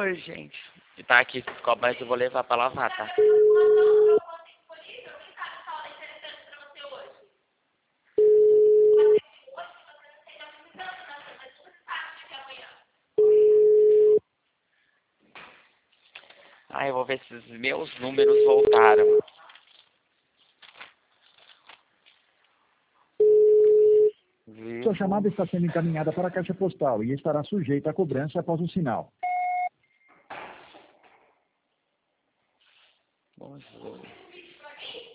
Oi, gente. Tá aqui, mas eu vou levar pra lavar, tá? Ah, eu vou ver se os meus números voltaram. Sua chamada está sendo encaminhada para a caixa postal e estará sujeita a cobrança após o sinal. Nossa.